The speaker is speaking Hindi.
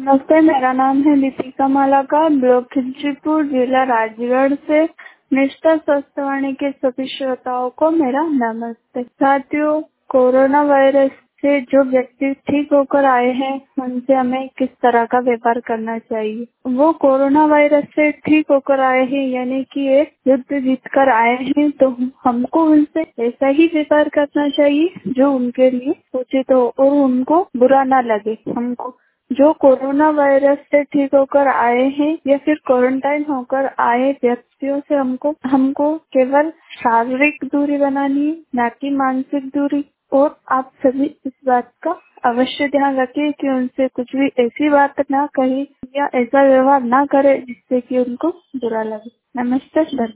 नमस्ते, मेरा नाम है दीपिका मालाकार, ब्लॉक खिलचीपुर, जिला राजगढ़ से। निष्ठा स्वास्थ्यवाणी के सभी श्रोताओं को मेरा नमस्ते। साथियों, कोरोना वायरस से जो व्यक्ति ठीक होकर आए हैं उनसे हमें किस तरह का व्यवहार करना चाहिए। वो कोरोना वायरस से ठीक होकर आए हैं यानी कि एक युद्ध जीत कर आए हैं, तो हमको उनसे ऐसा ही व्यवहार करना चाहिए जो उनके लिए उचित हो और उनको बुरा ना लगे। हमको जो कोरोना वायरस से ठीक होकर आए हैं या फिर क्वारंटाइन होकर आए व्यक्तियों से हमको केवल शारीरिक दूरी बनानी है, ना कि मानसिक दूरी। और आप सभी इस बात का अवश्य ध्यान रखिए कि उनसे कुछ भी ऐसी बात ना कहे या ऐसा व्यवहार ना करे जिससे कि उनको बुरा लगे। नमस्ते।